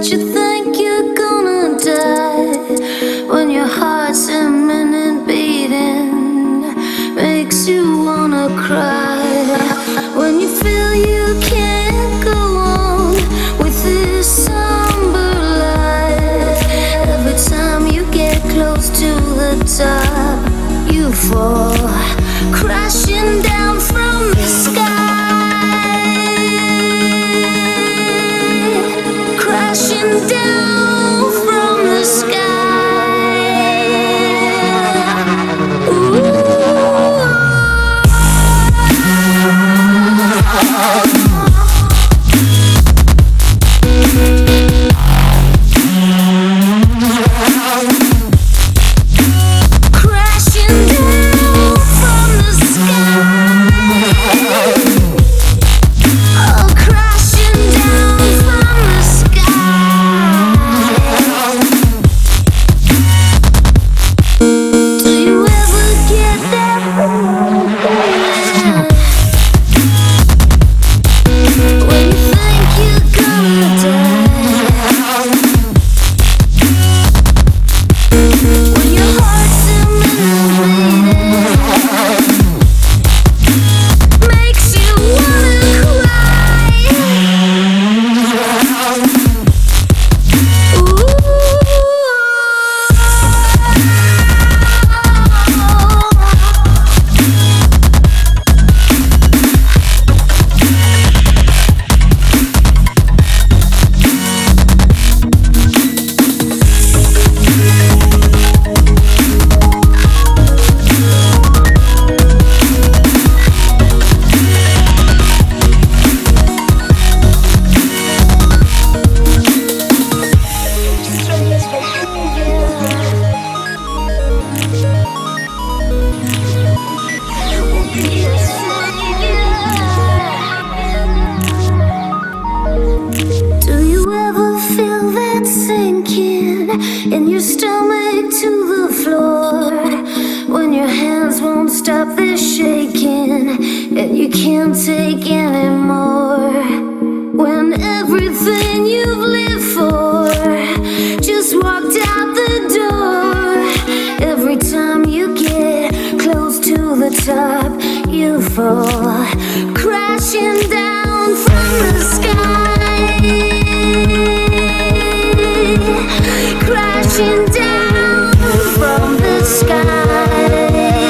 you think you're gonna die when your heart's a minute beating, makes you wanna cry. When you feel you can't go on with this somber life, every time you get close to the top, you fall crashing down from the sky, crashing down from the sky. In your stomach to the floor, when your hands won't stop their shaking and you can't take anymore, when everything you've lived for just walked out the door, every time you get close to the top, you fall crashing down from the sky, crashing down from the sky.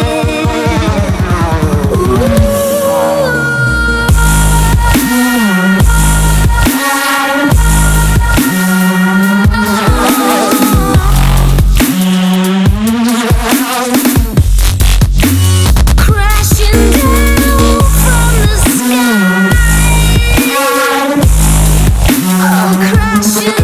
Crashing down from the sky. Oh, crashing